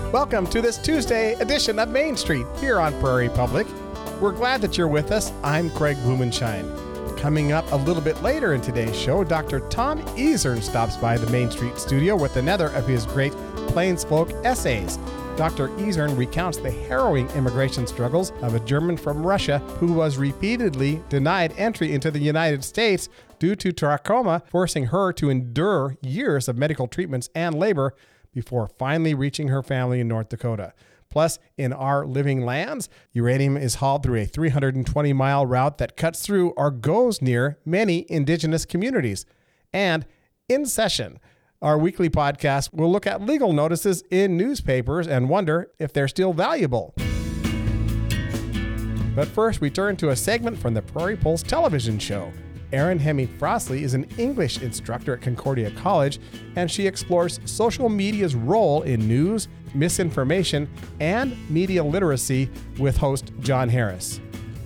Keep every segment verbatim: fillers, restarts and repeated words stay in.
Welcome to this Tuesday edition of Main Street here on Prairie Public. We're glad that you're with us. I'm Craig Blumenshine. Coming up a little bit later in today's show, Doctor Tom Eazern stops by the Main Street studio with another of his great Plainsfolk essays. Doctor Eazern recounts the harrowing immigration struggles of a German from Russia who was repeatedly denied entry into the United States due to trachoma, forcing her to endure years of medical treatments and labor before finally reaching her family in North Dakota. Plus, in Our Living Lands, uranium is hauled through a three hundred twenty mile route that cuts through or goes near many indigenous communities. And In Session, our weekly podcast will look at legal notices in newspapers and wonder if they're still valuable. But first, we turn to a segment from the Prairie Pulse television show. Erin Hemme-Frostley is an English instructor at Concordia College, and she explores social media's role in news, misinformation, and media literacy with host John Harris.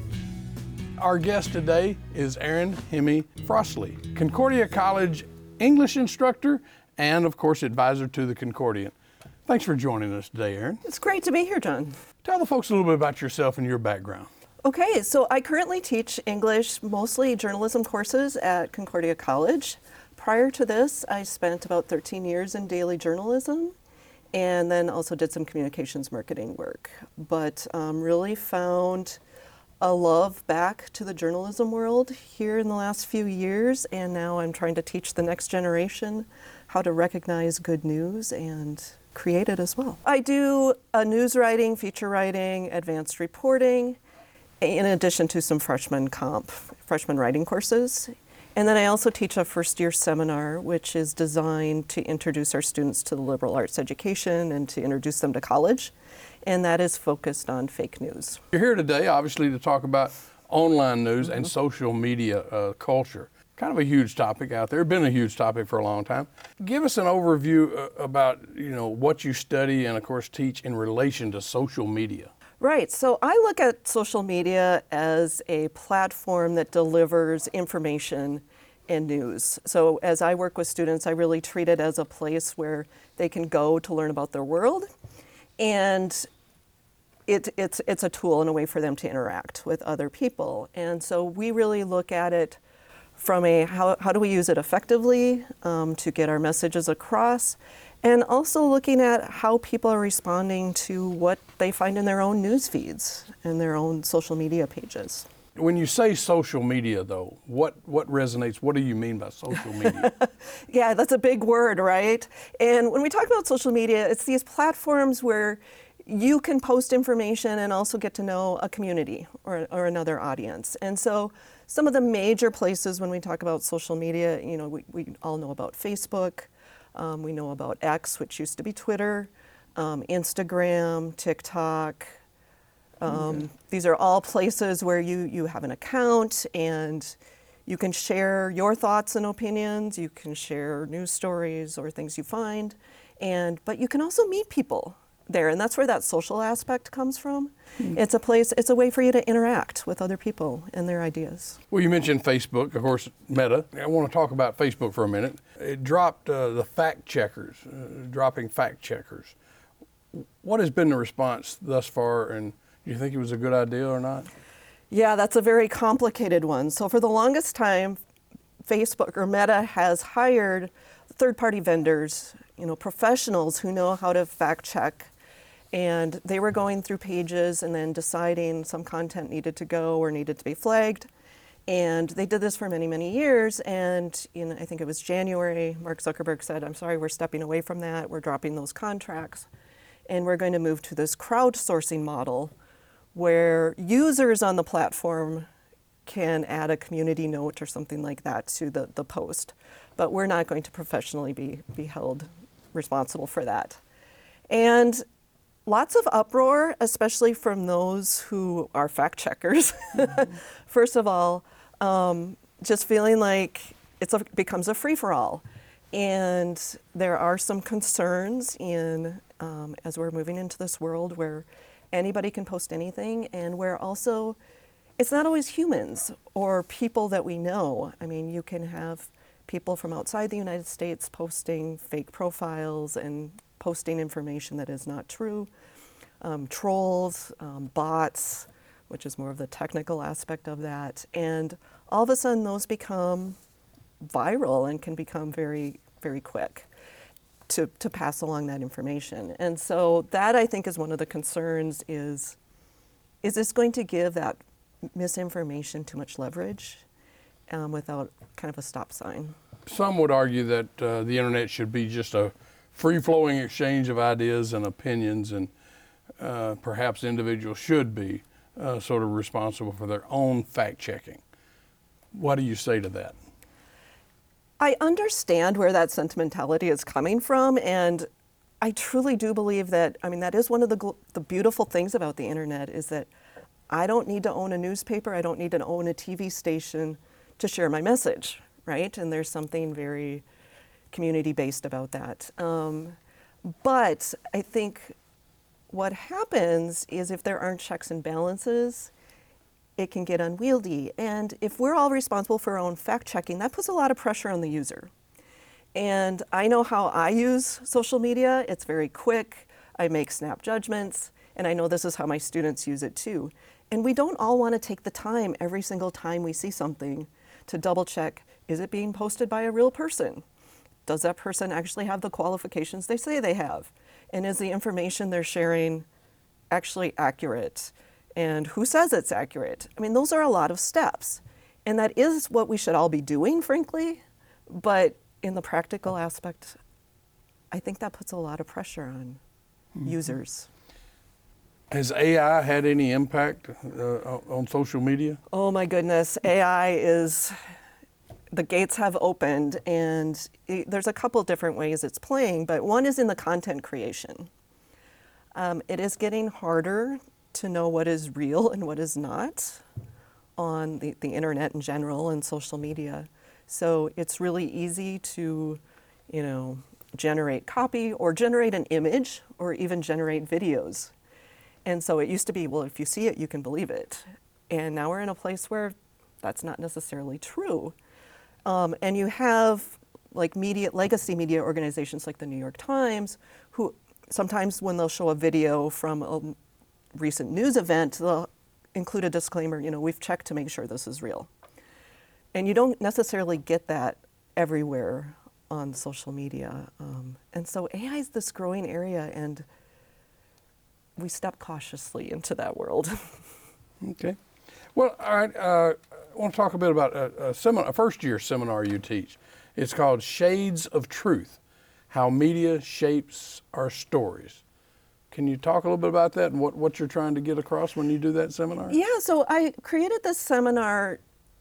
Our guest today is Erin Hemme-Frostley, Concordia College English instructor and, of course, advisor to the Concordian. Thanks for joining us today, Erin. It's great to be here, John. Tell the folks a little bit about yourself and your background. Okay, so I currently teach English, mostly journalism courses at Concordia College. Prior to this, I spent about thirteen years in daily journalism and then also did some communications marketing work. But um, really found a love back to the journalism world here in the last few years, and now I'm trying to teach the next generation how to recognize good news and create it as well. I do a news writing, feature writing, advanced reporting, in addition to some freshman comp, freshman writing courses. And then I also teach a first year seminar, which is designed to introduce our students to the liberal arts education and to introduce them to college. And that is focused on fake news. You're here today, obviously, to talk about online news mm-hmm. and social media uh, culture. Kind of a huge topic out there, been a huge topic for a long time. Give us an overview uh, about, you know, what you study and, of course, teach in relation to social media. Right, so I look at social media as a platform that delivers information and news. So as I work with students, I really treat it as a place where they can go to learn about their world, and it, it's, it's a tool and a way for them to interact with other people. And so we really look at it from a how, how do we use it effectively um, to get our messages across, and also looking at how people are responding to what they find in their own news feeds and their own social media pages. When you say social media, though, what, what resonates? What do you mean by social media? Yeah, that's a big word, right? And when we talk about social media, it's these platforms where you can post information and also get to know a community or, or another audience. And so some of the major places when we talk about social media, you know, we, we all know about Facebook. Um, we know about X, which used to be Twitter, um, Instagram, TikTok. Um, okay. These are all places where you, you have an account and you can share your thoughts and opinions. You can share news stories or things you find, and but you can also meet people there, and that's where that social aspect comes from. Mm-hmm. It's a place, it's a way for you to interact with other people and their ideas. Well, you mentioned Facebook, of course, Meta. I want to talk about Facebook for a minute. It dropped uh, the fact checkers, uh, dropping fact checkers. What has been the response thus far, and do you think it was a good idea or not? Yeah, that's a very complicated one. So for the longest time, Facebook or Meta has hired third-party vendors, you know, professionals who know how to fact check. And they were going through pages and then deciding some content needed to go or needed to be flagged. And they did this for many, many years. And in, I think it was January, Mark Zuckerberg said, I'm sorry, we're stepping away from that. We're dropping those contracts. And we're going to move to this crowdsourcing model where users on the platform can add a community note or something like that to the, the post. But we're not going to professionally be, be held responsible for that. And lots of uproar, especially from those who are fact checkers. Mm-hmm. First of all, um, just feeling like it's a, becomes a free-for-all. And there are some concerns in um, as we're moving into this world where anybody can post anything, and where also it's not always humans or people that we know. I mean, you can have people from outside the United States posting fake profiles and posting information that is not true, um, trolls, um, bots, which is more of the technical aspect of that. And all of a sudden those become viral and can become very, very quick to, to pass along that information. And so that, I think, is one of the concerns is, is this going to give that misinformation too much leverage um, without kind of a stop sign? Some would argue that uh, the internet should be just a free-flowing exchange of ideas and opinions, and uh, perhaps individuals should be uh, sort of responsible for their own fact-checking. What do you say to that? I understand where that sentimentality is coming from, and I truly do believe that, I mean, that is one of the, gl- the beautiful things about the internet is that I don't need to own a newspaper, I don't need to own a T V station to share my message, right? And there's something very community-based about that. Um, but I think what happens is if there aren't checks and balances, it can get unwieldy. And if we're all responsible for our own fact-checking, that puts a lot of pressure on the user. And I know how I use social media. It's very quick. I make snap judgments, and I know this is how my students use it too. And we don't all want to take the time every single time we see something to double check, is it being posted by a real person? Does that person actually have the qualifications they say they have? And is the information they're sharing actually accurate? And who says it's accurate? I mean, those are a lot of steps. And that is what we should all be doing, frankly. But in the practical aspect, I think that puts a lot of pressure on mm-hmm. users. Has A I had any impact uh, on social media? Oh my goodness, A I is, the gates have opened, and it, there's a couple different ways it's playing, but one is in the content creation. Um, it is getting harder to know what is real and what is not on the, the internet in general and social media. So it's really easy to, you know, generate copy or generate an image or even generate videos. And so it used to be, well, if you see it, you can believe it. And now we're in a place where that's not necessarily true. Um, and you have like media, legacy media organizations like the New York Times, who sometimes when they'll show a video from a recent news event, they'll include a disclaimer, you know, we've checked to make sure this is real. And you don't necessarily get that everywhere on social media. Um, and so A I is this growing area, and we step cautiously into that world. Okay. Well, all right, uh, I want to talk a bit about a, a, seminar, a first-year seminar you teach. It's called Shades of Truth, How Media Shapes Our Stories. Can you talk a little bit about that and what, what you're trying to get across when you do that seminar? Yeah, so I created this seminar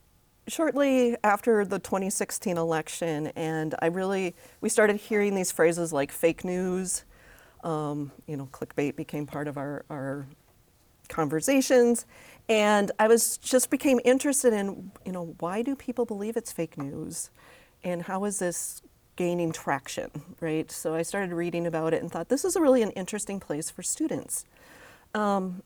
shortly after the twenty sixteen election, and I really, we started hearing these phrases like fake news, um, you know, clickbait became part of our, our conversations, and I was just became interested in, you know, why do people believe it's fake news, and how is this gaining traction, right? So I started reading about it and thought this is a really an interesting place for students. Um,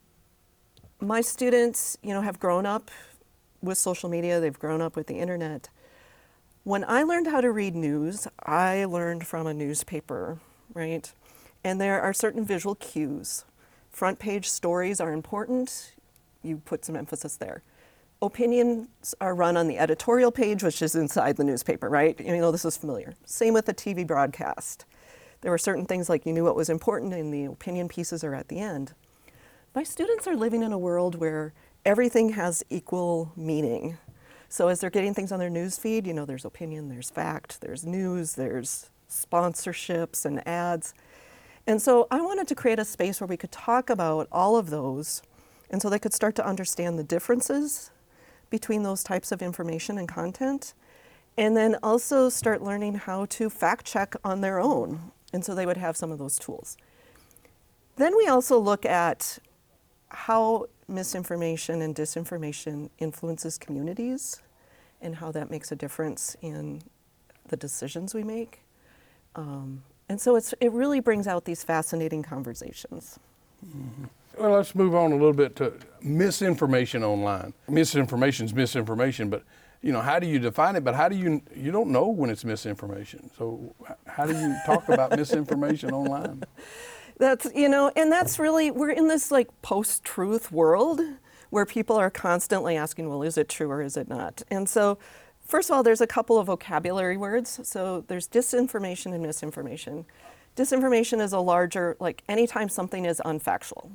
my students, you know, have grown up with social media, they've grown up with the internet. When I learned how to read news, I learned from a newspaper, right? And there are certain visual cues. Front page stories are important, you put some emphasis there. Opinions are run on the editorial page, which is inside the newspaper, right? You know, this is familiar. Same with the T V broadcast. There were certain things like you knew what was important and the opinion pieces are at the end. My students are living in a world where everything has equal meaning. So as they're getting things on their news feed, you know, there's opinion, there's fact, there's news, there's sponsorships and ads. And so I wanted to create a space where we could talk about all of those, and so they could start to understand the differences between those types of information and content, and then also start learning how to fact check on their own. And so they would have some of those tools. Then we also look at how misinformation and disinformation influences communities and how that makes a difference in the decisions we make. Um, and so it's, it really brings out these fascinating conversations. Mm-hmm. Well, let's move on a little bit to misinformation online. Misinformation is misinformation, but you know, how do you define it? But how do you, you don't know when it's misinformation. So how do you talk about misinformation online? That's, you know, and that's really, we're in this like post-truth world where people are constantly asking, well, is it true or is it not? And so, first of all, there's a couple of vocabulary words. So there's disinformation and misinformation. Disinformation is a larger, like anytime something is unfactual.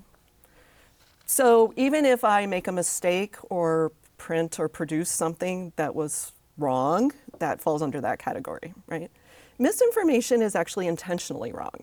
So even if I make a mistake or print or produce something that was wrong, that falls under that category, right? Misinformation is actually intentionally wrong.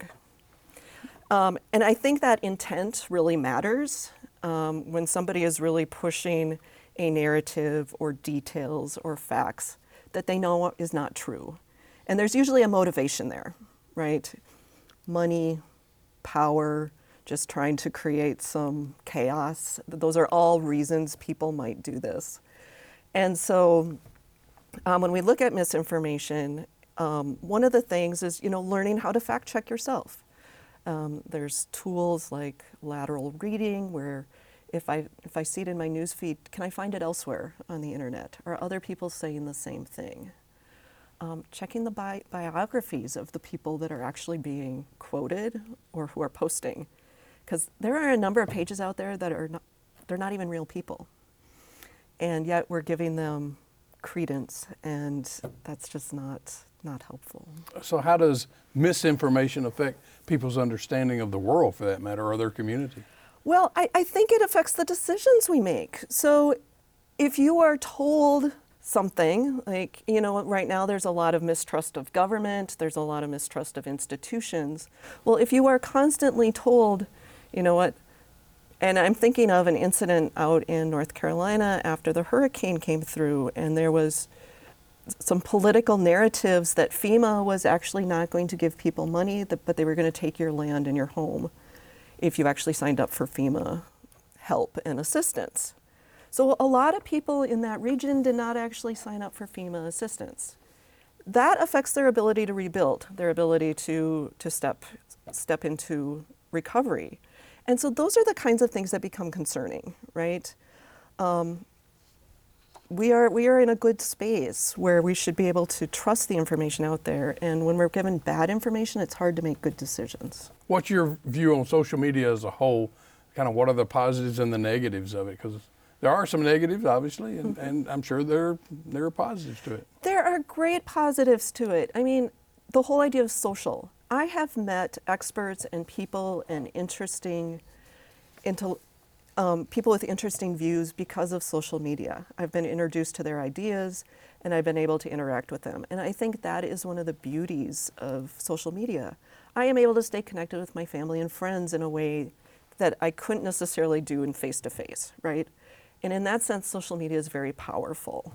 Um, and I think that intent really matters um, when somebody is really pushing a narrative or details or facts that they know is not true. And there's usually a motivation there, right? Money, power, just trying to create some chaos. Those are all reasons people might do this. And so um, when we look at misinformation, um, one of the things is, you know, learning how to fact check yourself. Um, there's tools like lateral reading where if I, if I see it in my newsfeed, can I find it elsewhere on the internet? Are other people saying the same thing? Um, checking the bi- biographies of the people that are actually being quoted or who are posting. Because there are a number of pages out there that are not, they're not even real people. And yet we're giving them credence, and that's just not, not helpful. So how does misinformation affect people's understanding of the world, for that matter, or their community? Well, I, I think it affects the decisions we make. So if you are told something, like, you know, right now there's a lot of mistrust of government, there's a lot of mistrust of institutions. Well, if you are constantly told, you know what, and I'm thinking of an incident out in North Carolina after the hurricane came through, and there was some political narratives that FEMA was actually not going to give people money, but they were going to take your land and your home if you actually signed up for FEMA help and assistance. So a lot of people in that region did not actually sign up for FEMA assistance. That affects their ability to rebuild, their ability to, to step, step into recovery. And so those are the kinds of things that become concerning, right? Um, we are, we are in a good space where we should be able to trust the information out there. And when we're given bad information, it's hard to make good decisions. What's your view on social media as a whole? Kind of what are the positives and the negatives of it? Because there are some negatives, obviously, and, mm-hmm. and I'm sure there, there are positives to it. There are great positives to it. I mean, the whole idea of social. I have met experts and people and interesting, into, um, people with interesting views because of social media. I've been introduced to their ideas, and I've been able to interact with them. And I think that is one of the beauties of social media. I am able to stay connected with my family and friends in a way that I couldn't necessarily do in face-to-face, right? And in that sense, social media is very powerful.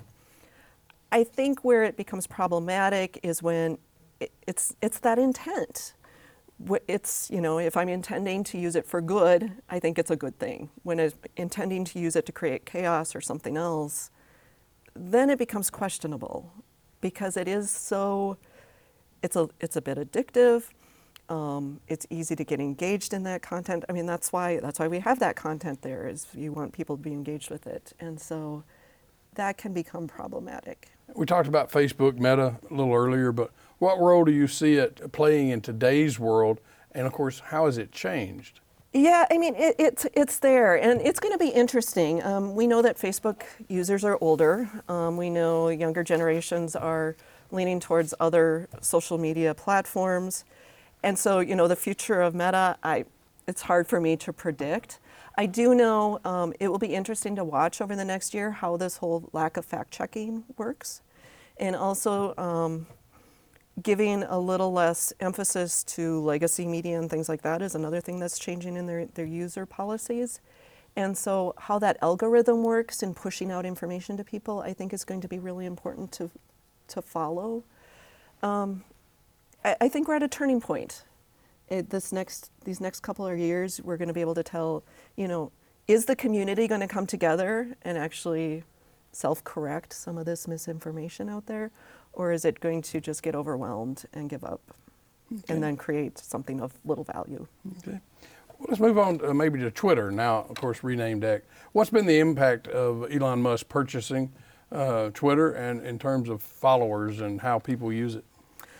I think where it becomes problematic is when it, it's it's that intent. It's, you know, if I'm intending to use it for good, I think it's a good thing. When I'm intending to use it to create chaos or something else, then it becomes questionable because it is so, it's a, it's a bit addictive. Um, it's easy to get engaged in that content. I mean, that's why that's why we have that content there, is you want people to be engaged with it. And so that can become problematic. We talked about Facebook, Meta a little earlier, but what role do you see it playing in today's world? And of course, how has it changed? Yeah, I mean, it, it's, it's there, and it's going to be interesting. Um, we know that Facebook users are older. Um, we know younger generations are leaning towards other social media platforms. And so, you know, the future of Meta, I, it's hard for me to predict. I do know um, it will be interesting to watch over the next year how this whole lack of fact-checking works. And also um, giving a little less emphasis to legacy media and things like that is another thing that's changing in their, their user policies. And so how that algorithm works in pushing out information to people, I think is going to be really important to, to follow. Um, I think we're at a turning point. It, this next, these next couple of years, we're going to be able to tell, you know, is the community going to come together and actually self-correct some of this misinformation out there, or is it going to just get overwhelmed and give up, okay. and then create something of little value? Okay. Well, let's move on to maybe to Twitter now, of course, renamed X. What's been the impact of Elon Musk purchasing uh, Twitter and in terms of followers and how people use it?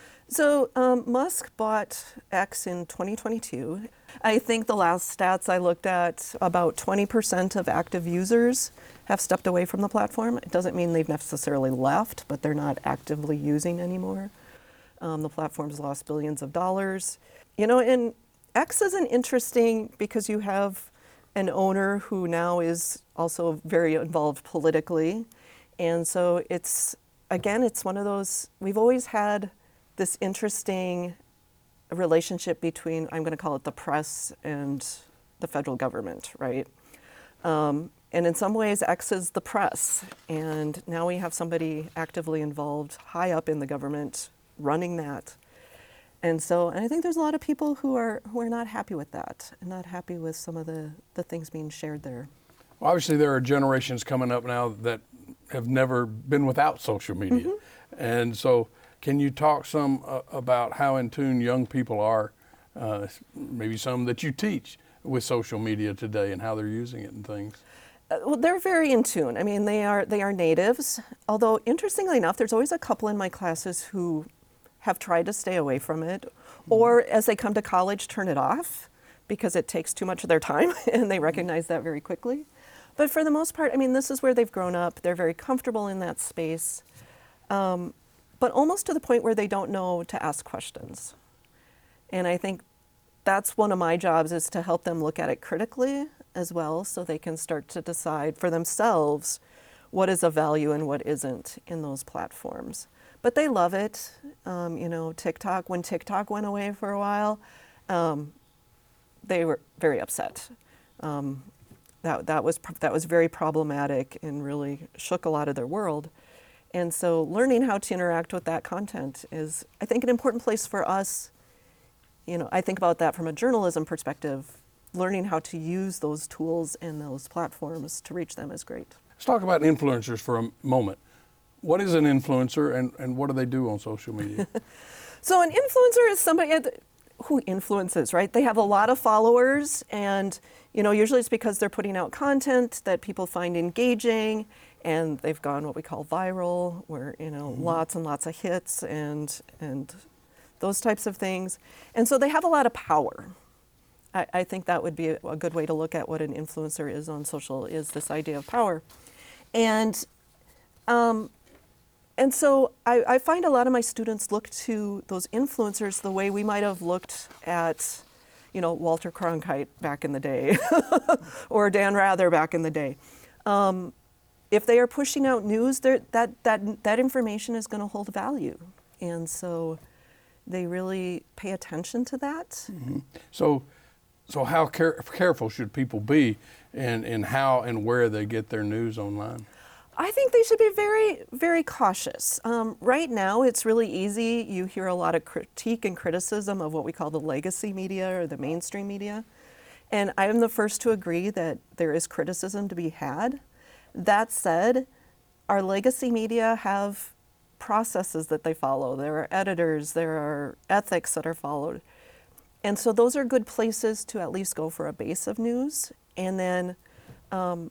So um, Musk bought X in twenty twenty-two. I think the last stats I looked at, about twenty percent of active users have stepped away from the platform. It doesn't mean they've necessarily left, but they're not actively using anymore. Um, the platform's lost billions of dollars. You know, and X isn't interesting because you have an owner who now is also very involved politically. And so it's, again, it's one of those, we've always had this interesting relationship between, I'm going to call it the press and the federal government, right? Um, and in some ways, X is the press. And now we have somebody actively involved high up in the government running that. And so, and I think there's a lot of people who are who are not happy with that and not happy with some of the, the things being shared there. Well, obviously, there are generations coming up now that have never been without social media. Mm-hmm. And so, can you talk some uh, about how in tune young people are, uh, maybe some that you teach with social media today and how they're using it and things? Uh, well, they're very in tune. I mean, they are they are natives. Although, interestingly enough, there's always a couple in my classes who have tried to stay away from it, mm-hmm. or as they come to college, turn it off because it takes too much of their time, and they recognize that very quickly. But for the most part, I mean, this is where they've grown up. They're very comfortable in that space. Um, but almost to the point where they don't know to ask questions. And I think that's one of my jobs, is to help them look at it critically as well, so they can start to decide for themselves what is of value and what isn't in those platforms. But they love it. Um, you know, TikTok, when TikTok went away for a while, um, they were very upset. Um, that, that, was, that was very problematic and really shook a lot of their world. And so learning how to interact with that content is, I think, an important place for us. You know, I think about that from a journalism perspective. Learning how to use those tools and those platforms to reach them is great. Let's talk about influencers for a moment. What is an influencer, and, and what do they do on social media? So an influencer is somebody who influences, right? They have a lot of followers, and you know, usually it's because they're putting out content that people find engaging, and they've gone what we call viral, where you know, mm-hmm. lots and lots of hits and and those types of things. And so they have a lot of power. I, I think that would be a, a good way to look at what an influencer is on social, is this idea of power. And um, and so I, I find a lot of my students look to those influencers the way we might have looked at, you know, Walter Cronkite back in the day, or Dan Rather back in the day. Um, if they are pushing out news, that that that information is going to hold value, and so they really pay attention to that. Mm-hmm. So, so how care- careful should people be in in how and where they get their news online? I think they should be very, very cautious. Um, right now, it's really easy. You hear a lot of critique and criticism of what we call the legacy media or the mainstream media. And I am the first to agree that there is criticism to be had. That said, our legacy media have processes that they follow. There are editors, there are ethics that are followed. And so those are good places to at least go for a base of news. And then um,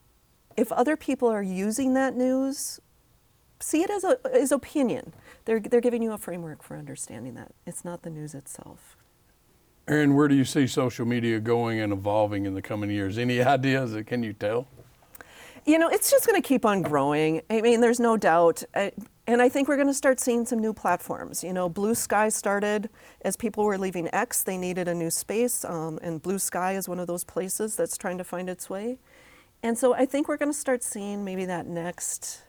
if other people are using that news, see it as a as opinion. They're they're giving you a framework for understanding that. It's not the news itself. Aaron, where do you see social media going and evolving in the coming years? Any ideas? Can you tell? You know, it's just going to keep on growing. I mean, there's no doubt. I, and I think we're going to start seeing some new platforms. You know, Blue Sky started as people were leaving X. They needed a new space, um, and Blue Sky is one of those places that's trying to find its way. And so I think we're going to start seeing maybe that next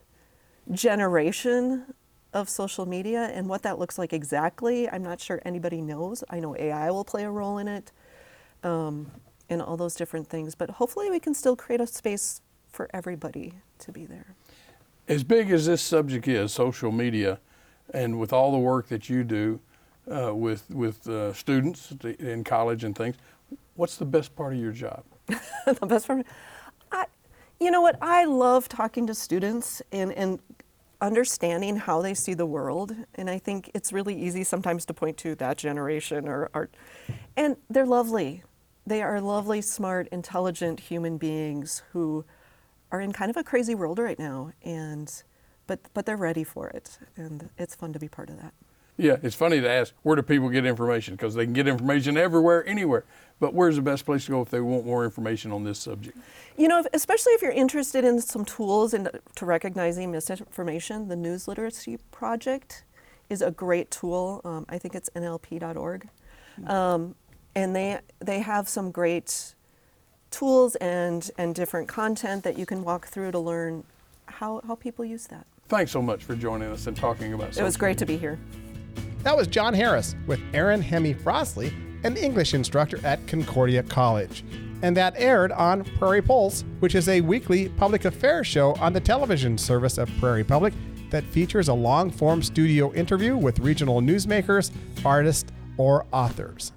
generation of social media, and what that looks like exactly, I'm not sure anybody knows. I know A I will play a role in it, um, and all those different things. But hopefully we can still create a space for everybody to be there. As big as this subject is, social media, and with all the work that you do uh, with with uh, students in college and things, what's the best part of your job? The best part? I, you know what? I love talking to students and, and understanding how they see the world. And I think it's really easy sometimes to point to that generation or art. And they're lovely. They are lovely, smart, intelligent human beings who are in kind of a crazy world right now, and but but they're ready for it, and it's fun to be part of that. Yeah, it's funny to ask, where do people get information? Because they can get information everywhere, anywhere. But where's the best place to go if they want more information on this subject? You know, if, especially if you're interested in some tools and to recognizing misinformation, the News Literacy Project is a great tool. Um, I think it's N L P dot org. Um, and they they have some great tools and, and different content that you can walk through to learn how, how people use that. Thanks so much for joining us and talking about It was great to be here. That was John Harris with Erin Hemi Frosley, an English instructor at Concordia College. And that aired on Prairie Pulse, which is a weekly public affairs show on the television service of Prairie Public that features a long-form studio interview with regional newsmakers, artists, or authors.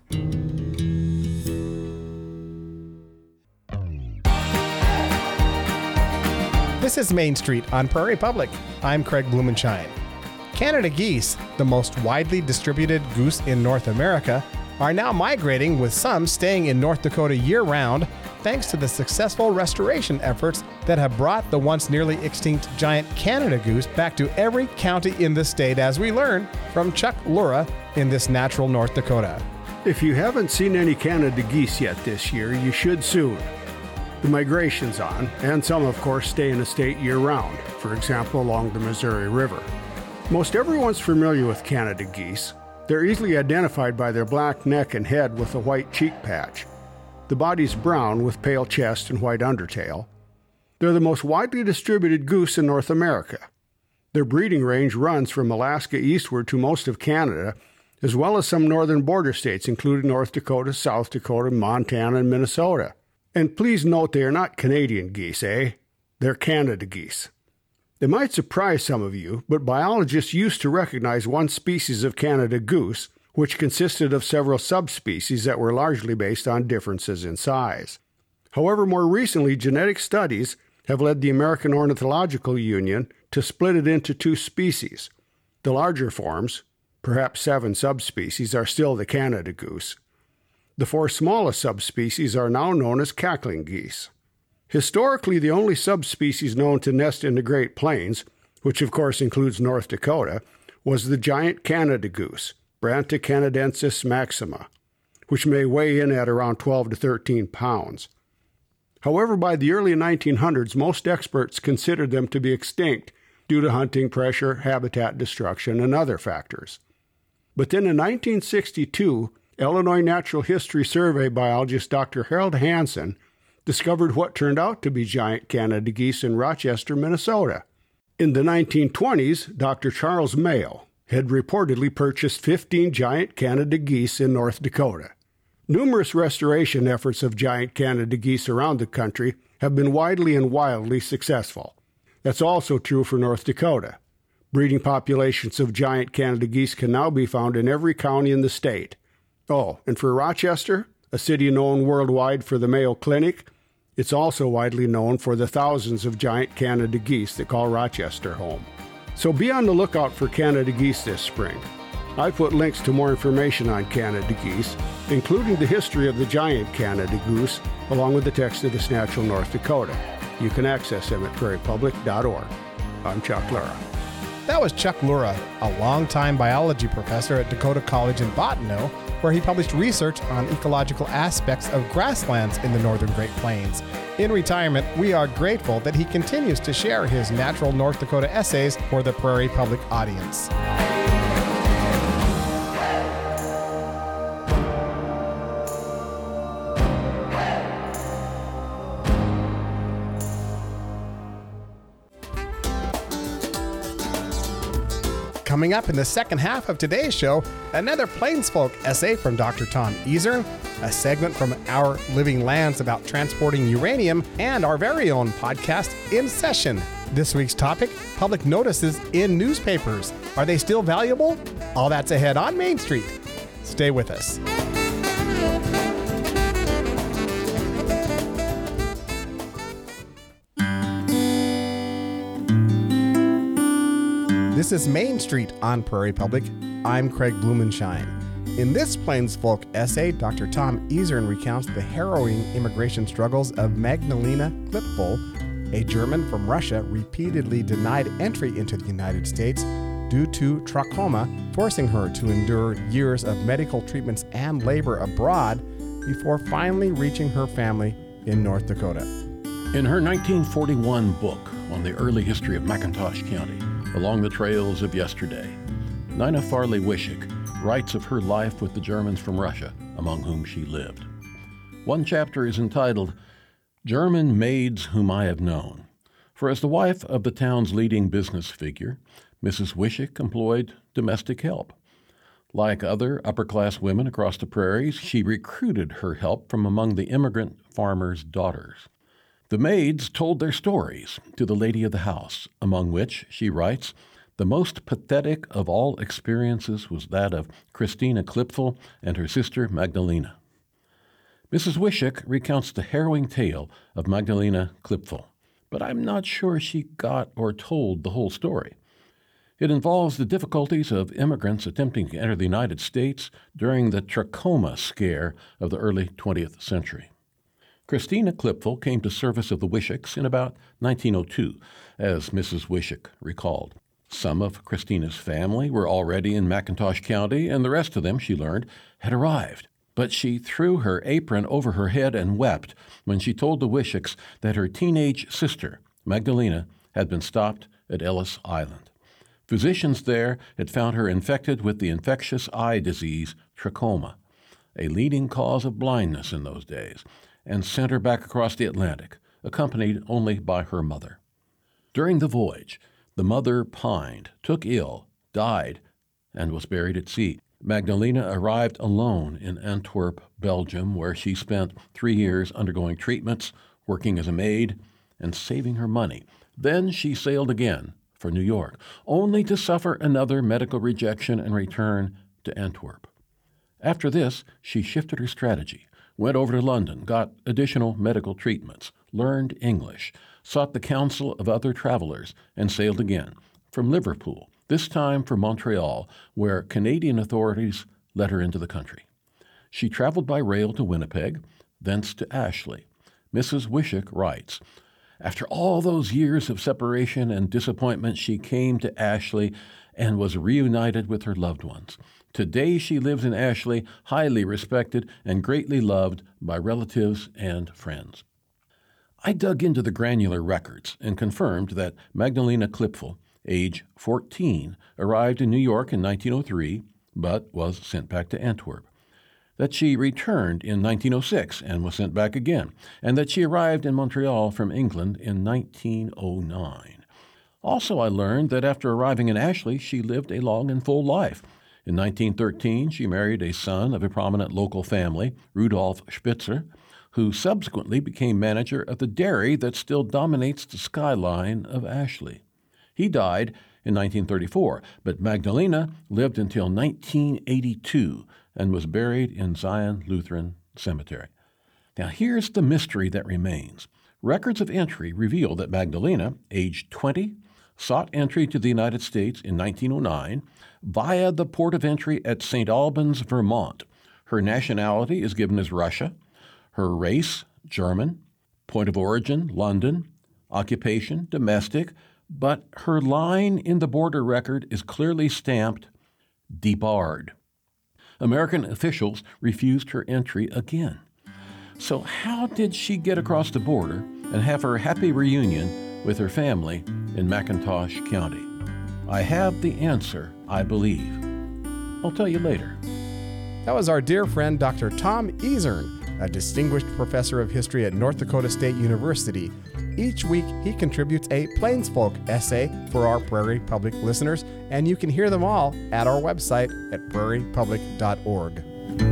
This is Main Street on Prairie Public. I'm Craig Blumenshine. Canada geese, the most widely distributed goose in North America, are now migrating, with some staying in North Dakota year-round, thanks to the successful restoration efforts that have brought the once nearly extinct giant Canada goose back to every county in the state, as we learn from Chuck Lura in This Natural North Dakota. If you haven't seen any Canada geese yet this year, you should soon. The migration's on, and some, of course, stay in the state year-round, for example, along the Missouri River. Most everyone's familiar with Canada geese. They're easily identified by their black neck and head with a white cheek patch. The body's brown with pale chest and white undertail. They're the most widely distributed goose in North America. Their breeding range runs from Alaska eastward to most of Canada, as well as some northern border states, including North Dakota, South Dakota, Montana, and Minnesota. And please note they are not Canadian geese, eh? They're Canada geese. They might surprise some of you, but biologists used to recognize one species of Canada goose, which consisted of several subspecies that were largely based on differences in size. However, more recently, genetic studies have led the American Ornithological Union to split it into two species. The larger forms, perhaps seven subspecies, are still the Canada goose. The four smallest subspecies are now known as cackling geese. Historically, the only subspecies known to nest in the Great Plains, which of course includes North Dakota, was the giant Canada goose, Branta canadensis maxima, which may weigh in at around twelve to thirteen pounds. However, by the early nineteen hundreds, most experts considered them to be extinct due to hunting pressure, habitat destruction, and other factors. But then in nineteen sixty-two, Illinois Natural History Survey biologist Doctor Harold Hansen discovered what turned out to be giant Canada geese in Rochester, Minnesota. In the nineteen twenties, Doctor Charles Mayo had reportedly purchased fifteen giant Canada geese in North Dakota. Numerous restoration efforts of giant Canada geese around the country have been widely and wildly successful. That's also true for North Dakota. Breeding populations of giant Canada geese can now be found in every county in the state. Oh, and for Rochester, a city known worldwide for the Mayo Clinic, it's also widely known for the thousands of giant Canada geese that call Rochester home. So be on the lookout for Canada geese this spring. I put links to more information on Canada geese, including the history of the giant Canada goose, along with the text of This Natural North Dakota. You can access them at prairie public dot org. I'm Chuck Lura. That was Chuck Lura, a longtime biology professor at Dakota College in Bottineau, where he published research on ecological aspects of grasslands in the northern Great Plains. In retirement, we are grateful that he continues to share his natural North Dakota essays for the Prairie Public audience. Coming up in the second half of today's show, another Plains Folk essay from Doctor Tom Ezern, a segment from Our Living Lands about transporting uranium, and our very own podcast, In Session. This week's topic, public notices in newspapers. Are they still valuable? All that's ahead on Main Street. Stay with us. This is Main Street on Prairie Public. I'm Craig Blumenshine. In this Plains Folk essay, Doctor Tom Ezern recounts the harrowing immigration struggles of Magdalena Klipfel, A German from Russia repeatedly denied entry into the United States due to trachoma, forcing her to endure years of medical treatments and labor abroad before finally reaching her family in North Dakota. In her nineteen forty-one book on the early history of McIntosh County, Along the Trails of Yesterday, Nina Farley Wishick writes of her life with the Germans from Russia, among whom she lived. One chapter is entitled, German Maids Whom I Have Known, for as the wife of the town's leading business figure, Missus Wishick employed domestic help. Like other upper-class women across the prairies, she recruited her help from among the immigrant farmers' daughters. The maids told their stories to the lady of the house, among which, she writes, the most pathetic of all experiences was that of Christina Klipfel and her sister Magdalena. Missus Wishick recounts the harrowing tale of Magdalena Klipfel, but I'm not sure she got or told the whole story. It involves the difficulties of immigrants attempting to enter the United States during the trachoma scare of the early twentieth century. Christina Klipfel came to service of the Wishicks in about nineteen oh two, as Missus Wishick recalled. Some of Christina's family were already in McIntosh County, and the rest of them, she learned, had arrived. But she threw her apron over her head and wept when she told the Wishicks that her teenage sister, Magdalena, had been stopped at Ellis Island. Physicians there had found her infected with the infectious eye disease trachoma, a leading cause of blindness in those days, and sent her back across the Atlantic, accompanied only by her mother. During the voyage, the mother pined, took ill, died, and was buried at sea. Magdalena arrived alone in Antwerp, Belgium, where she spent three years undergoing treatments, working as a maid, and saving her money. Then she sailed again for New York, only to suffer another medical rejection and return to Antwerp. After this, she shifted her strategy, went over to London, got additional medical treatments, learned English, sought the counsel of other travelers, and sailed again from Liverpool, this time for Montreal, where Canadian authorities let her into the country. She traveled by rail to Winnipeg, thence to Ashley. Missus Wishick writes, after all those years of separation and disappointment, she came to Ashley and was reunited with her loved ones. Today she lives in Ashley, highly respected and greatly loved by relatives and friends. I dug into the granular records and confirmed that Magdalena Klipfel, age fourteen, arrived in New York in nineteen oh three, but was sent back to Antwerp. That she returned in nineteen oh six and was sent back again, and that she arrived in Montreal from England in nineteen oh nine. Also, I learned that after arriving in Ashley, she lived a long and full life. In nineteen thirteen, she married a son of a prominent local family, Rudolf Spitzer, who subsequently became manager of the dairy that still dominates the skyline of Ashley. He died in nineteen thirty-four, but Magdalena lived until nineteen eighty-two and was buried in Zion Lutheran Cemetery. Now here's the mystery that remains. Records of entry reveal that Magdalena, aged twenty, sought entry to the United States in nineteen oh nine via the port of entry at Saint Albans, Vermont. Her nationality is given as Russia, her race, German, point of origin, London, occupation, domestic, but her line in the border record is clearly stamped, debarred. American officials refused her entry again. So how did she get across the border and have her happy reunion with her family in McIntosh County? I have the answer, I believe. I'll tell you later. That was our dear friend Doctor Tom Isern, a distinguished professor of history at North Dakota State University. Each week, he contributes a Plains Folk essay for our Prairie Public listeners, and you can hear them all at our website at prairie public dot org.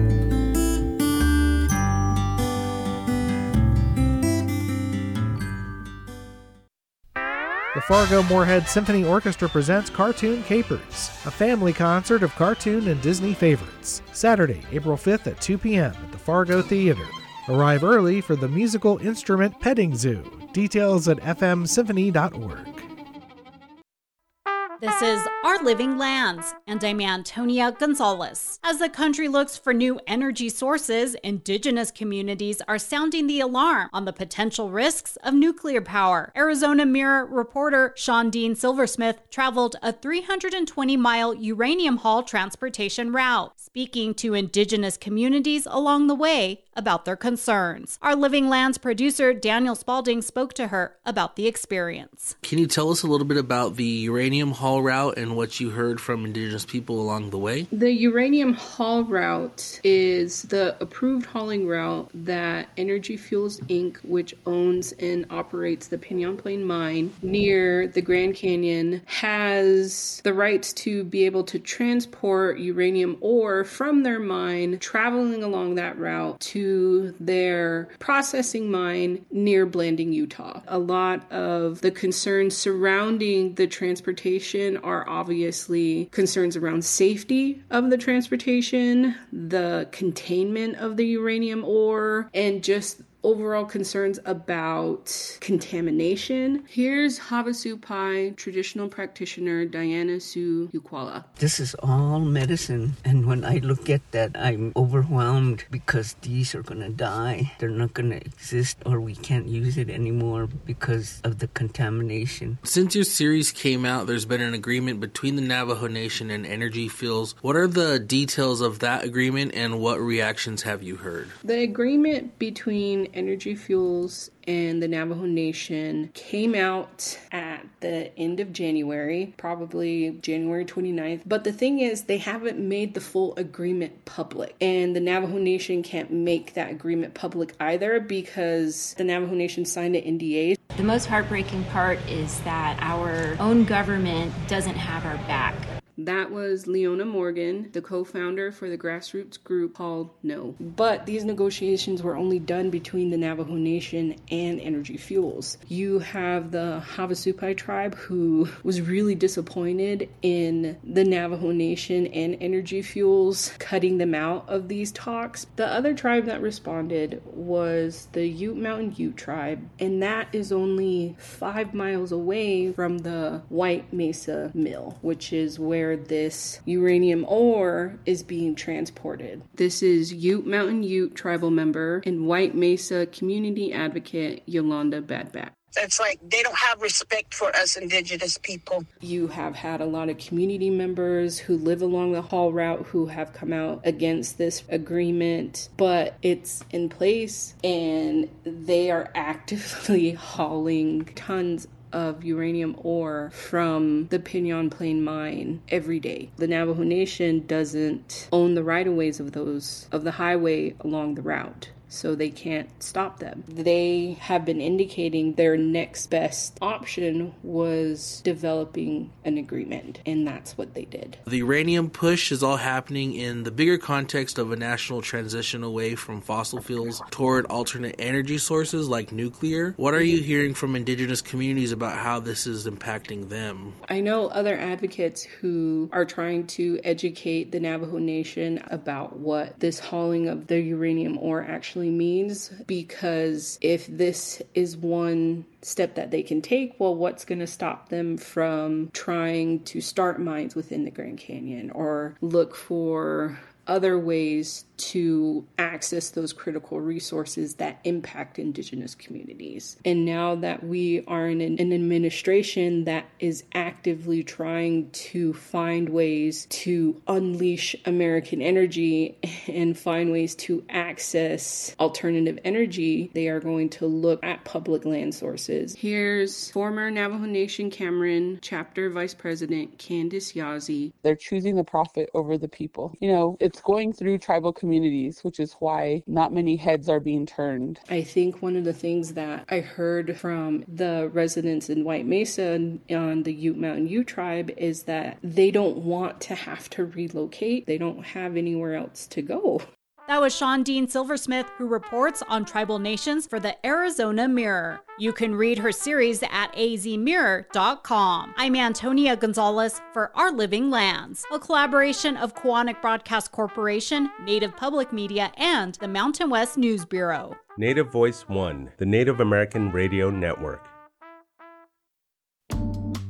The Fargo-Moorhead Symphony Orchestra presents Cartoon Capers, a family concert of cartoon and Disney favorites. Saturday, April fifth at two p.m. at the Fargo Theater. Arrive early for the musical instrument petting zoo. Details at f m symphony dot org. This is Our Our Living Lands, and I'm Antonia Gonzalez. As the country looks for new energy sources, indigenous communities are sounding the alarm on the potential risks of nuclear power. Arizona Mirror reporter Sean Dean Silversmith traveled a three hundred twenty mile uranium haul transportation route, speaking to indigenous communities along the way about their concerns. Our Living Lands producer Daniel Spalding spoke to her about the experience. Can you tell us a little bit about the uranium haul route and what you heard from indigenous people along the way? The uranium haul route is the approved hauling route that Energy Fuels Incorporated, which owns and operates the Pinyon Plain Mine near the Grand Canyon, has the rights to be able to transport uranium ore from their mine, traveling along that route to their processing mine near Blanding, Utah. A lot of the concerns surrounding the transportation are obviously concerns around safety of the transportation, the containment of the uranium ore, and just overall concerns about contamination. Here's Havasupai traditional practitioner Diana Sue Ukwala. This is all medicine, and when I look at that, I'm overwhelmed because these are going to die. They're not going to exist, or we can't use it anymore because of the contamination. Since your series came out, there's been an agreement between the Navajo Nation and Energy Fuels. What are the details of that agreement, and what reactions have you heard? The agreement between Energy Fuels and the Navajo Nation came out at the end of January, probably January twenty-ninth. But the thing is, they haven't made the full agreement public. And the Navajo Nation can't make that agreement public either because the Navajo Nation signed an N D A. The most heartbreaking part is that our own government doesn't have our back. That was Leona Morgan, the co-founder for the grassroots group called No. But these negotiations were only done between the Navajo Nation and Energy Fuels. You have the Havasupai tribe who was really disappointed in the Navajo Nation and Energy Fuels cutting them out of these talks. The other tribe that responded was the Ute Mountain Ute tribe, and that is only five miles away from the White Mesa Mill, which is where this uranium ore is being transported. This is Ute Mountain Ute tribal member and White Mesa community advocate Yolanda Badback. It's like they don't have respect for us indigenous people. You have had a lot of community members who live along the haul route who have come out against this agreement, but it's in place and they are actively hauling tons of uranium ore from the Pinyon Plain Mine every day. The Navajo Nation doesn't own the right-of-ways of those, of the highway along the route, so they can't stop them. They have been indicating their next best option was developing an agreement, and that's what they did. The uranium push is all happening in the bigger context of a national transition away from fossil fuels toward alternate energy sources like nuclear. What are you hearing from indigenous communities about how this is impacting them? I know other advocates who are trying to educate the Navajo Nation about what this hauling of the uranium ore actually means, because if this is one step that they can take, well, what's going to stop them from trying to start mines within the Grand Canyon or look for other ways to access those critical resources that impact indigenous communities? And now that we are in an, an administration that is actively trying to find ways to unleash American energy and find ways to access alternative energy, they are going to look at public land sources. Here's former Navajo Nation Cameron Chapter Vice President Candice Yazzie. They're choosing the profit over the people. You know, it's going through tribal communities, which is why not many heads are being turned. I think one of the things that I heard from the residents in White Mesa on the Ute Mountain Ute tribe is that they don't want to have to relocate. They don't have anywhere else to go. That was Sean Dean Silversmith, who reports on tribal nations for the Arizona Mirror. You can read her series at a z mirror dot com. I'm Antonia Gonzalez for Our Living Lands, a collaboration of Koahnic Broadcast Corporation, Native Public Media, and the Mountain West News Bureau. Native Voice One, the Native American Radio Network.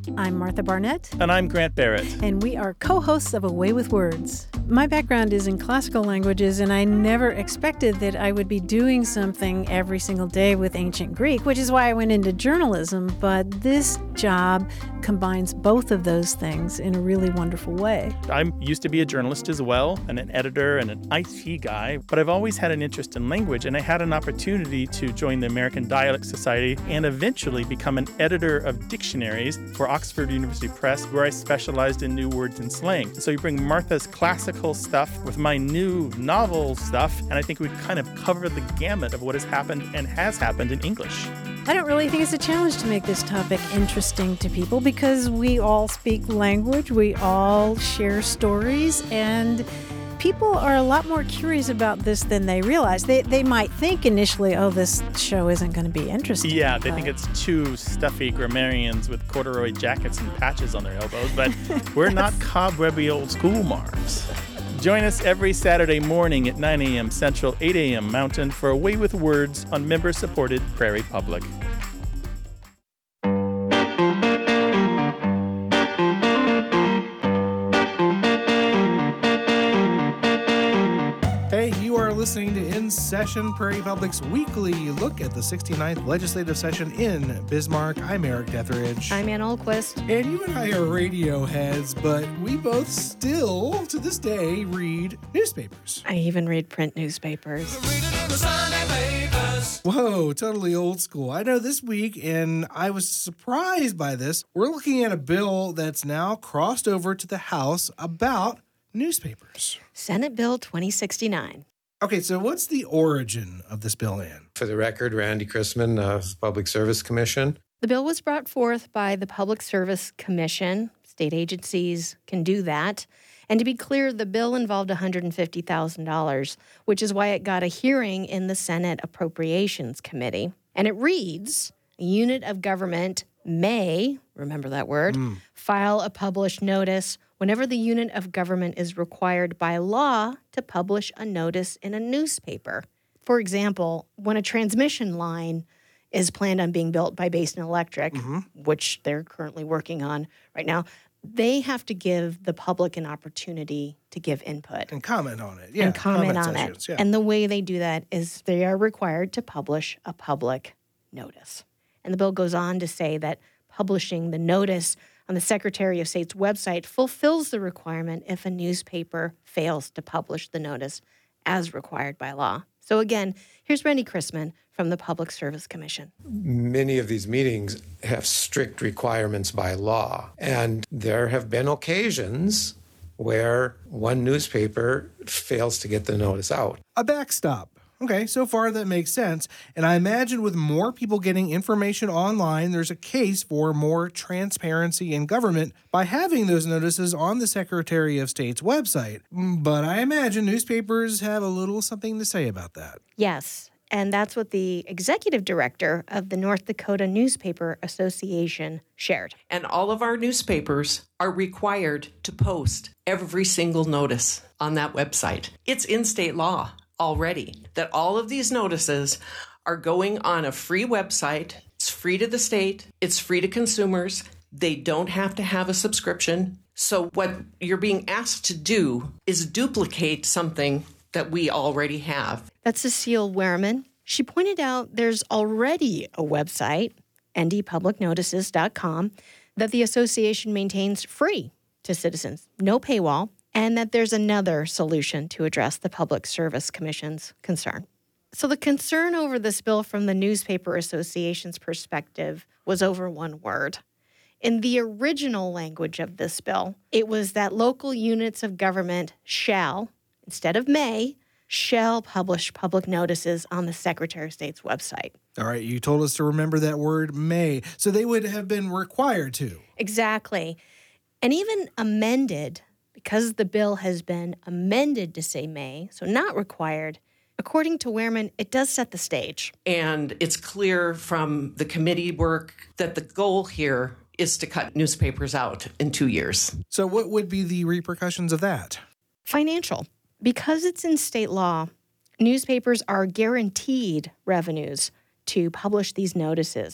I'm Martha Barnett. And I'm Grant Barrett. And we are co-hosts of A Way with Words. My background is in classical languages, and I never expected that I would be doing something every single day with ancient Greek, which is why I went into journalism. But this job combines both of those things in a really wonderful way. I used to be a journalist as well, and an editor and an I T guy, but I've always had an interest in language, and I had an opportunity to join the American Dialect Society and eventually become an editor of dictionaries for Oxford University Press, where I specialized in new words and slang. So you bring Martha's classical stuff with my new novel stuff, and I think we kind of cover the gamut of what has happened and has happened in English. I don't really think it's a challenge to make this topic interesting to people because we all speak language, we all share stories, and people are a lot more curious about this than they realize. They they might think initially, oh, this show isn't going to be interesting. Yeah, they think it's two stuffy grammarians with corduroy jackets and patches on their elbows, but we're not cobwebby old school marms. Join us every Saturday morning at nine a.m. Central, eight a.m. Mountain for A Way with Words on member-supported Prairie Public. Hey, you are listening to In Session, Prairie Public's weekly look at the sixty-ninth legislative session in Bismarck. I'm Eric Detheridge. I'm Ann Olquist. And you and I are radio heads, but we both still, to this day, read newspapers. I even read print newspapers. Whoa, totally old school. I know this week, and I was surprised by this, we're looking at a bill that's now crossed over to the House about newspapers. Senate Bill twenty sixty-nine. Okay, so what's the origin of this bill, Ann? For the record, Randy Chrisman, uh, Public Service Commission. The bill was brought forth by the Public Service Commission. State agencies can do that. And to be clear, the bill involved one hundred fifty thousand dollars, which is why it got a hearing in the Senate Appropriations Committee. And it reads, a unit of government may, remember that word, mm. file a published notice whenever the unit of government is required by law to publish a notice in a newspaper. For example, when a transmission line is planned on being built by Basin Electric, mm-hmm. which they're currently working on right now, they have to give the public an opportunity to give input. And comment on it. Yeah, and comment, comment on sessions, it. Yeah. And the way they do that is they are required to publish a public notice. And the bill goes on to say that publishing the notice on the Secretary of State's website fulfills the requirement if a newspaper fails to publish the notice as required by law. So again, here's Randy Chrisman from the Public Service Commission. Many of these meetings have strict requirements by law, and there have been occasions where one newspaper fails to get the notice out. A backstop. Okay, so far that makes sense. And I imagine with more people getting information online, there's a case for more transparency in government by having those notices on the Secretary of State's website. But I imagine newspapers have a little something to say about that. Yes, and that's what the executive director of the North Dakota Newspaper Association shared. And all of our newspapers are required to post every single notice on that website. It's in state law already that all of these notices are going on a free website. It's free to the state. It's free to consumers. They don't have to have a subscription. So what you're being asked to do is duplicate something that we already have. That's Cecile Wehrman. She pointed out there's already a website, n d public notices dot com, that the association maintains free to citizens, no paywall, and that there's another solution to address the Public Service Commission's concern. So the concern over this bill from the Newspaper Association's perspective was over one word. In the original language of this bill, it was that local units of government shall, instead of may, shall publish public notices on the Secretary of State's website. All right, you told us to remember that word may. So they would have been required to. Exactly. And even amended, because the bill has been amended to say may, so not required, according to Wehrman, it does set the stage. And it's clear from the committee work that the goal here is to cut newspapers out in two years. So what would be the repercussions of that? Financial. Because it's in state law, newspapers are guaranteed revenues to publish these notices.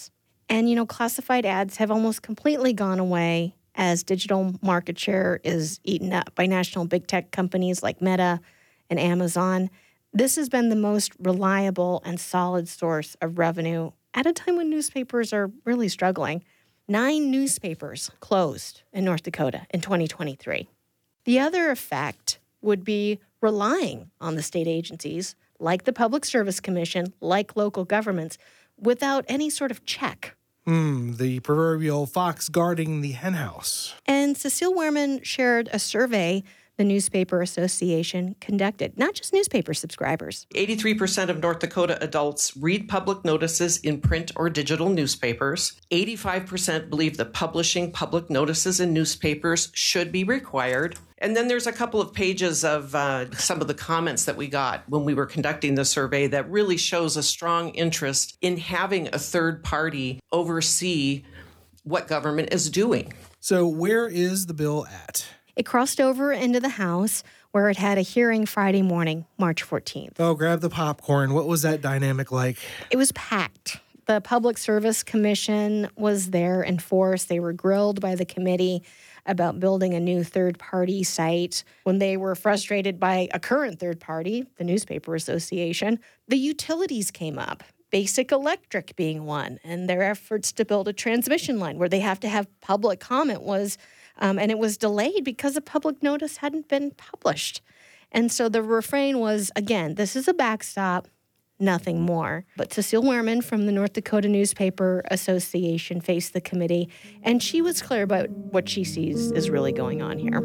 And, you know, classified ads have almost completely gone away as digital market share is eaten up by national big tech companies like Meta and Amazon. This has been the most reliable and solid source of revenue at a time when newspapers are really struggling. Nine newspapers closed in North Dakota in twenty twenty-three. The other effect would be relying on the state agencies, like the Public Service Commission, like local governments, without any sort of check. Hmm, the proverbial fox guarding the henhouse. And Cecile Wehrman shared a survey the Newspaper Association conducted, not just newspaper subscribers. eighty-three percent of North Dakota adults read public notices in print or digital newspapers. eighty-five percent believe that publishing public notices in newspapers should be required. And then there's a couple of pages of uh, some of the comments that we got when we were conducting the survey that really shows a strong interest in having a third party oversee what government is doing. So where is the bill at? It crossed over into the House, where it had a hearing Friday morning, March fourteenth. Oh, grab the popcorn. What was that dynamic like? It was packed. The Public Service Commission was there in force. They were grilled by the committee about building a new third-party site. When they were frustrated by a current third party, the Newspaper Association, the utilities came up, Basic Electric being one, and their efforts to build a transmission line where they have to have public comment was Um, and it was delayed because a public notice hadn't been published. And so the refrain was, again, this is a backstop, nothing more. But Cecile Wehrman from the North Dakota Newspaper Association faced the committee, and she was clear about what she sees is really going on here.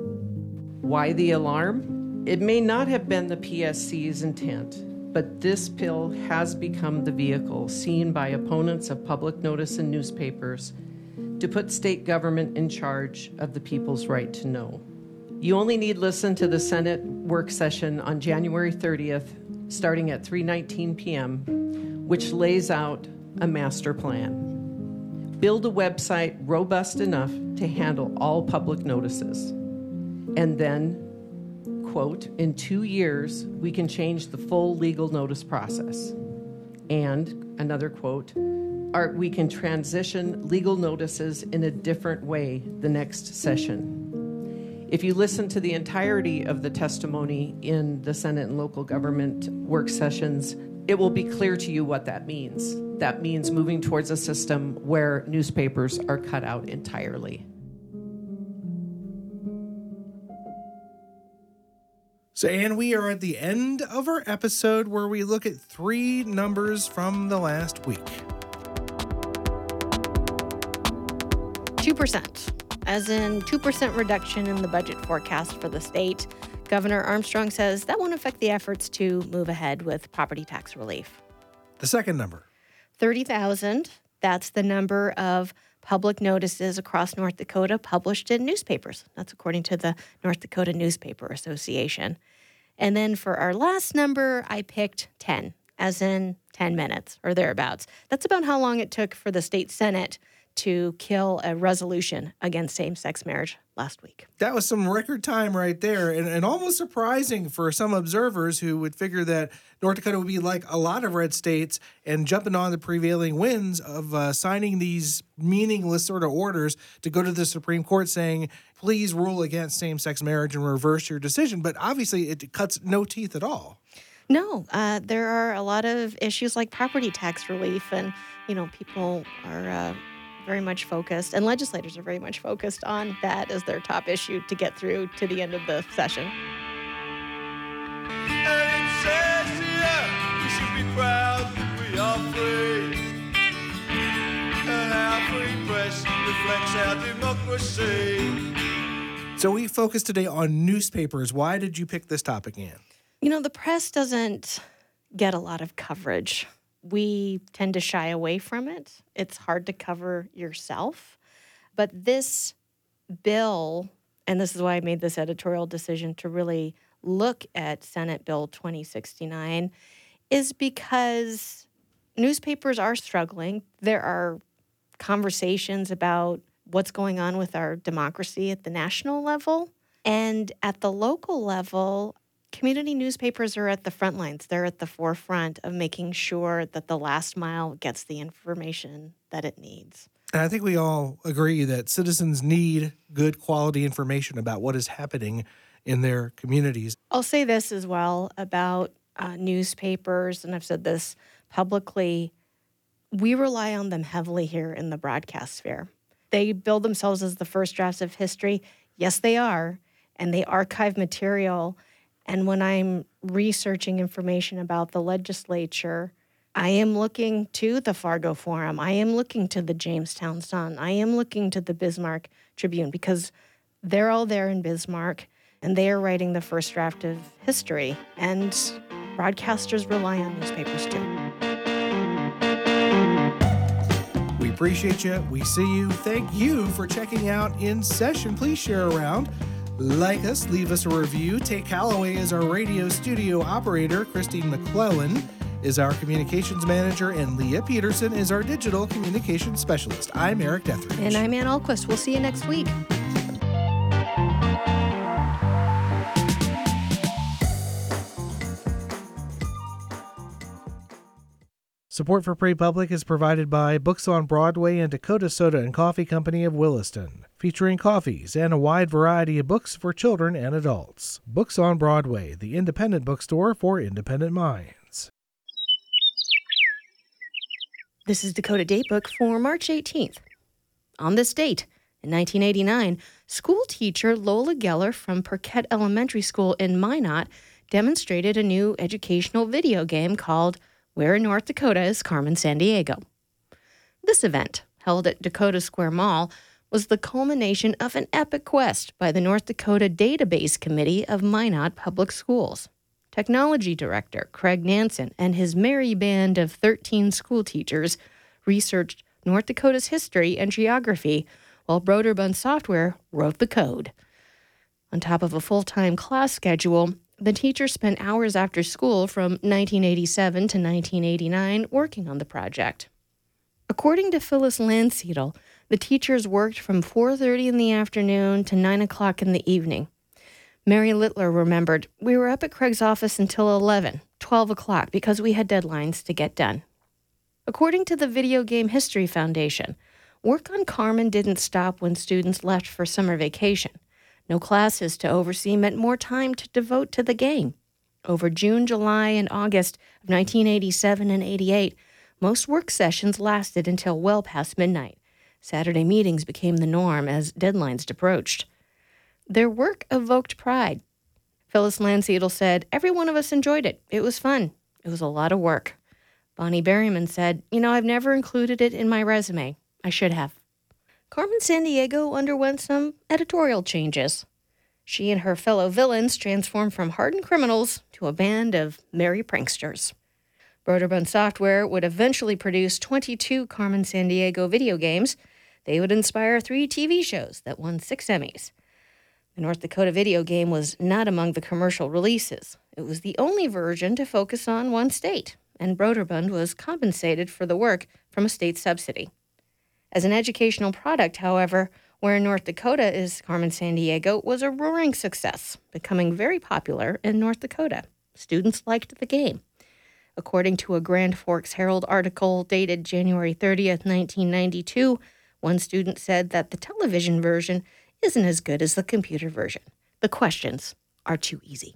Why the alarm? It may not have been the P S C's intent, but this bill has become the vehicle seen by opponents of public notice in newspapers to put state government in charge of the people's right to know. You only need listen to the Senate work session on January thirtieth, starting at three nineteen p.m., which lays out a master plan. Build a website robust enough to handle all public notices. And then, quote, in two years, we can change the full legal notice process. And, another quote, Our, we can transition legal notices in a different way the next session. If you listen to the entirety of the testimony in the Senate and local government work sessions, it will be clear to you what that means. That means moving towards a system where newspapers are cut out entirely. So, and we are at the end of our episode where we look at three numbers from the last week. two percent, as in two percent reduction in the budget forecast for the state. Governor Armstrong says that won't affect the efforts to move ahead with property tax relief. The second number. thirty thousand. That's the number of public notices across North Dakota published in newspapers. That's according to the North Dakota Newspaper Association. And then for our last number, I picked ten, as in ten minutes or thereabouts. That's about how long it took for the state Senate to kill a resolution against same-sex marriage last week. That was some record time right there, and, and almost surprising for some observers who would figure that North Dakota would be like a lot of red states and jumping on the prevailing winds of uh, signing these meaningless sort of orders to go to the Supreme Court saying, please rule against same-sex marriage and reverse your decision. But obviously it cuts no teeth at all. No, uh, there are a lot of issues like property tax relief, and, you know, people are Uh, very much focused, and legislators are very much focused on that as their top issue to get through to the end of the session. And it says here we should be proud that we are free, and our free press reflects our democracy. So we focused today on newspapers. Why did you pick this topic, Ann? You know, the press doesn't get a lot of coverage. We tend to shy away from it. It's hard to cover yourself. But this bill, and this is why I made this editorial decision to really look at Senate Bill twenty sixty-nine, is because newspapers are struggling. There are conversations about what's going on with our democracy at the national level. And at the local level, community newspapers are at the front lines. They're at the forefront of making sure that the last mile gets the information that it needs. And I think we all agree that citizens need good quality information about what is happening in their communities. I'll say this as well about uh, newspapers, and I've said this publicly. We rely on them heavily here in the broadcast sphere. They build themselves as the first drafts of history. Yes, they are, and they archive material. And when I'm researching information about the legislature, I am looking to the Fargo Forum. I am looking to the Jamestown Sun. I am looking to the Bismarck Tribune because they're all there in Bismarck, and they are writing the first draft of history. And broadcasters rely on newspapers too. We appreciate you. We see you. Thank you for checking out In Session. Please share around. Like us, leave us a review. Tate Calloway is our radio studio operator. Christine McClellan is our communications manager, and Leah Peterson is our digital communications specialist. I'm Eric Deathridge. And I'm Ann Alquist. We'll see you next week. Support for Prairie Public is provided by Books on Broadway and Dakota Soda and Coffee Company of Williston, featuring coffees and a wide variety of books for children and adults. Books on Broadway, the independent bookstore for independent minds. This is Dakota Datebook for March eighteenth. On this date, in nineteen eighty-nine, school teacher Lola Geller from Perquette Elementary School in Minot demonstrated a new educational video game called Where in North Dakota is Carmen Sandiego? This event, held at Dakota Square Mall, was the culmination of an epic quest by the North Dakota Database Committee of Minot Public Schools. Technology Director Craig Nansen and his merry band of thirteen school teachers researched North Dakota's history and geography, while Broderbund Software wrote the code. On top of a full-time class schedule, the teachers spent hours after school from nineteen eighty-seven to nineteen eighty-nine working on the project. According to Phyllis Landseedel, the teachers worked from four thirty in the afternoon to nine o'clock in the evening. Mary Littler remembered, "We were up at Craig's office until eleven, twelve o'clock because we had deadlines to get done." According to the Video Game History Foundation, work on Carmen didn't stop when students left for summer vacation. No classes to oversee meant more time to devote to the game. Over June, July, and August of nineteen eighty-seven and eighty-eight, most work sessions lasted until well past midnight. Saturday meetings became the norm as deadlines approached. Their work evoked pride. Phyllis Landseedel said, "Every one of us enjoyed it. It was fun. It was a lot of work." Bonnie Berryman said, "You know, I've never included it in my resume. I should have." Carmen Sandiego underwent some editorial changes. She and her fellow villains transformed from hardened criminals to a band of merry pranksters. Broderbund Software would eventually produce twenty-two Carmen Sandiego video games. They would inspire three T V shows that won six Emmys. The North Dakota video game was not among the commercial releases. It was the only version to focus on one state, and Broderbund was compensated for the work from a state subsidy. As an educational product, however, Where in North Dakota is Carmen Sandiego was a roaring success, becoming very popular in North Dakota. Students liked the game. According to a Grand Forks Herald article dated January thirtieth, nineteen ninety-two, one student said that the television version isn't as good as the computer version. The questions are too easy.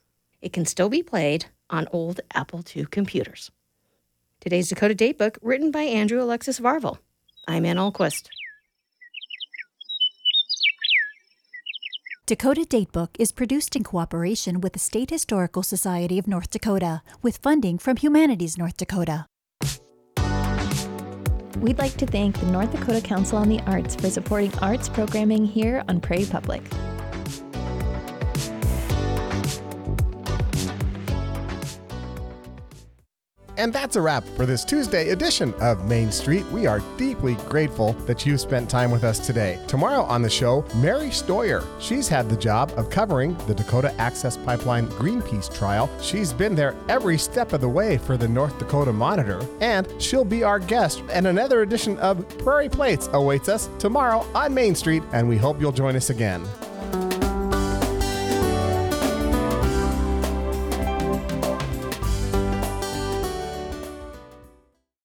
It can still be played on old Apple two computers. Today's Dakota Datebook, written by Andrew Alexis Varvel. I'm Ann Alquist. Dakota Datebook is produced in cooperation with the State Historical Society of North Dakota, with funding from Humanities North Dakota. We'd like to thank the North Dakota Council on the Arts for supporting arts programming here on Prairie Public. And that's a wrap for this Tuesday edition of Main Street. We are deeply grateful that you spent time with us today. Tomorrow on the show, Mary Stoyer. She's had the job of covering the Dakota Access Pipeline Greenpeace trial. She's been there every step of the way for the North Dakota Monitor, and she'll be our guest. And another edition of Prairie Plates awaits us tomorrow on Main Street, and we hope you'll join us again.